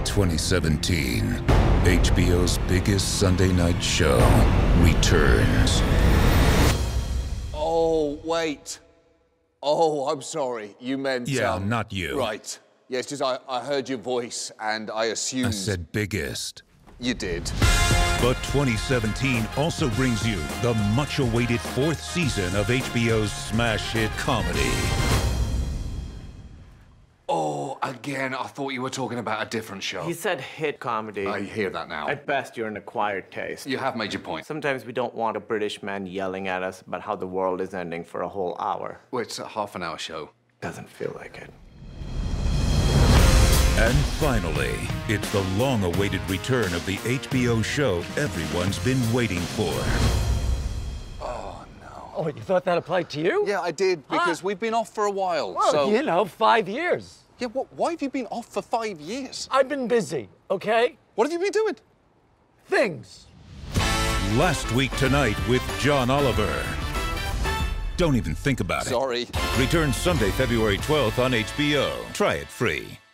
2017, HBO's biggest Sunday night show returns. Oh, wait. Oh, I'm sorry. You meant... Yeah, not you. Right. Yes, just I heard your voice and I assumed... I said biggest. You did. But 2017 also brings you the much-awaited 4th season of HBO's smash hit comedy. Oh, again, I thought you were talking about a different show. He said hit comedy. I hear that now. At best, you're an acquired taste. You have made your point. Sometimes we don't want a British man yelling at us about how the world is ending for a whole hour. Well, it's a half-an-hour show. Doesn't feel like it. And finally, it's the long-awaited return of the HBO show everyone's been waiting for. Oh, no. Oh, you thought that applied to you? Yeah, I did, because we've been off for a while, Well, so... you know, 5 years. Yeah, why have you been off for 5 years? I've been busy, okay? What have you been doing? Things. Last Week Tonight with John Oliver. Don't even think about it. Sorry. Returns Sunday, February 12th on HBO. Try it free.